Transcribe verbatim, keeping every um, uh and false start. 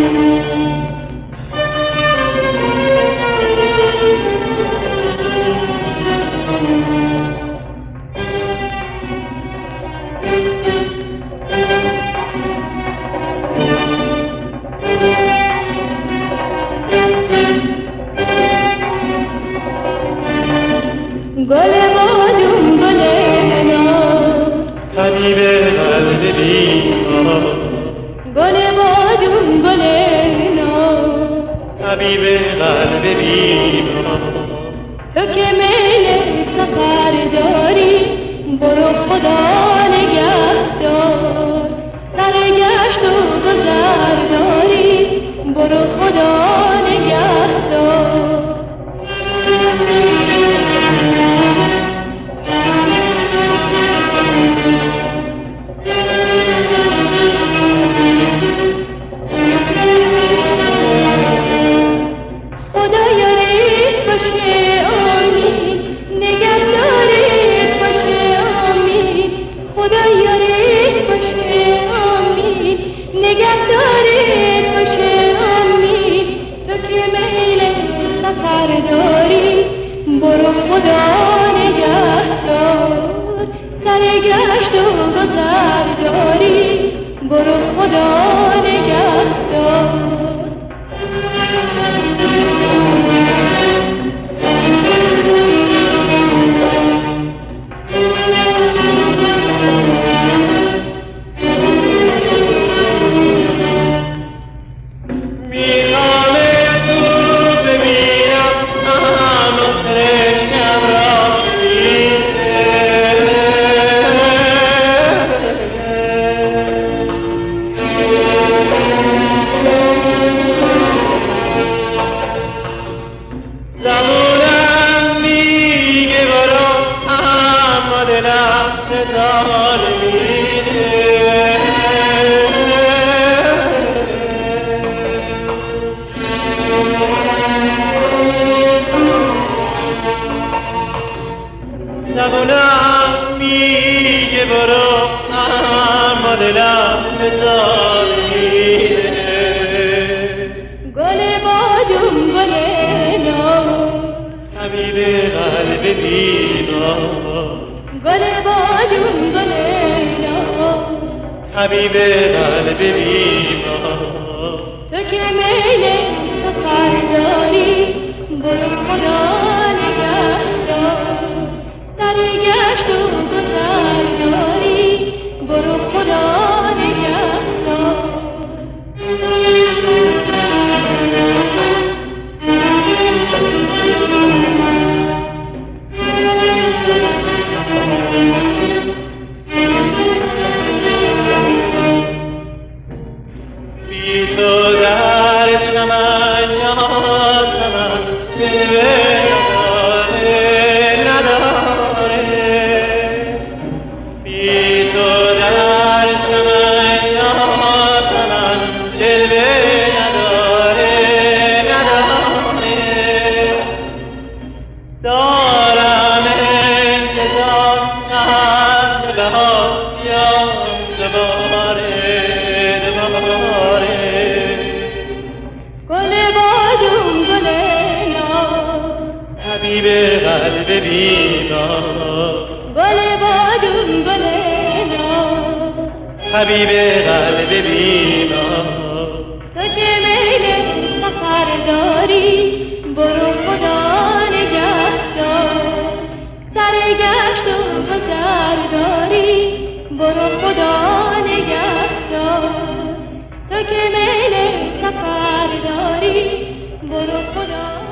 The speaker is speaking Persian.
گل بادم گل ناز حبیب قلب بیمار گل بادم گل ناز حبیب قلب بیمار تو که میل سفر داری برو خدا نگهدار سرگشت و گذر داری برو خدا نگهدار برو خدا نگهدار سرگشت و گذر داری برو خدا نگهدار زبونم میگه برو اما دلم ستار میده زبونم میگه برو اما دلم ستار میده گل بادم گل ناز حبیب قلب بیدار گل بادم گل ناز حبیب قلب بیمار تو که میل سفر داری برو خدا نگهدار سرگشت و گذر داری برو خدا نگهدار بی تو در چمن یاسمن جلوه نداره نداره بی تو در چمن یاسمن جلوه نداره نداره دارم انتظار از بهار بیام دوباره دوباره گل بادم گل ناز حبیب قلب بیدار گل بادم گل ناز حبیب قلب بیدار تو که میل سفر داری برو خدا نگهدار سرگشت و گذر داری برو خدا نگهدار تو که میل سفر داری برو خدا